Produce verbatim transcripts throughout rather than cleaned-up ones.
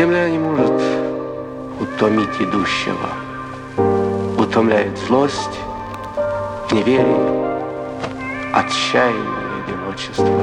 Земля не может утомить идущего. Утомляет злость, неверие, отчаяние и одиночество.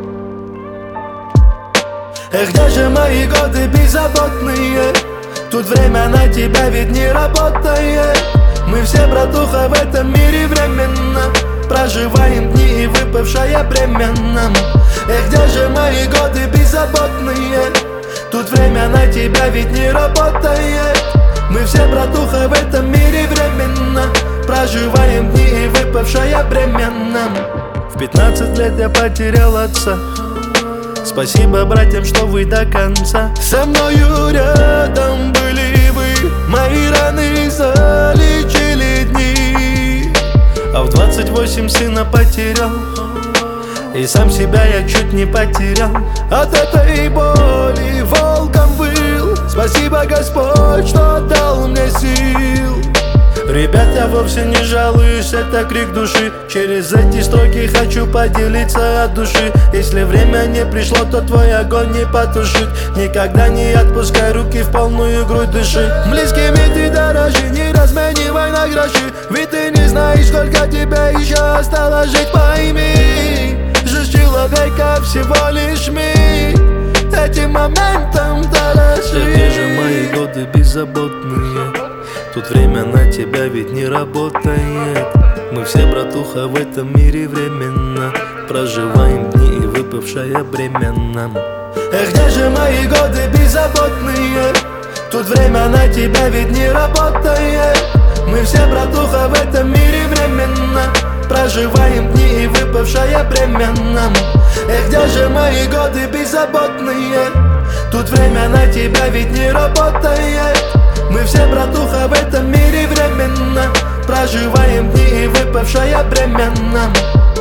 Эх, где же мои годы беззаботные? Тут время на тебя ведь не работает. Мы все, братуха, в этом мире временно проживаем дни и выпавшее бремя нам. Эх, где же мои годы беззаботные? Тут время на тебя ведь не работает. Мы все, братуха, в этом мире временно проживаем дни и выпавшее бремя нам. В пятнадцать лет я потерял отца. Спасибо братьям, что вы до конца со мною рядом были вы. Мои раны залечили дни. А в двадцать восемь сына потерял, и сам себя я чуть не потерял. От этой боли волком выл. Спасибо, Господь, что дал мне сил. Ребят, я вовсе не жалуюсь, это крик души. Через эти строки хочу поделиться от души. Если время не пришло, то твой огонь не потушить. Никогда не отпускай руки, в полную грудь дыши. Близкими ты дорожи, не разменивай на гроши. Ведь ты не знаешь, сколько тебе еще осталось жить. Пойми, жизнь человека всего лишь миг. Этим моментом дорожи. Где же мои годы беззаботные? Тут время на тебя ведь не работает. Мы все, братуха, в этом мире временно проживаем дни и выпавшее бремя нам. Эх, где же мои годы беззаботные? Тут время на тебя ведь не работает. Мы все, братуха, в этом мире временно проживаем дни и выпавшее бремя нам. Эх, где же мои годы беззаботные? Тут время на тебя ведь не работает. Мы все, братуха, в этом мире временно проживаем дни и выпавшее бремя нам.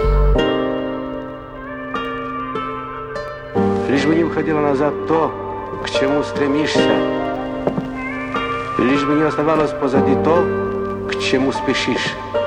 Лишь бы не уходило назад то, к чему стремишься. Лишь бы не оставалось позади то, к чему спешишь.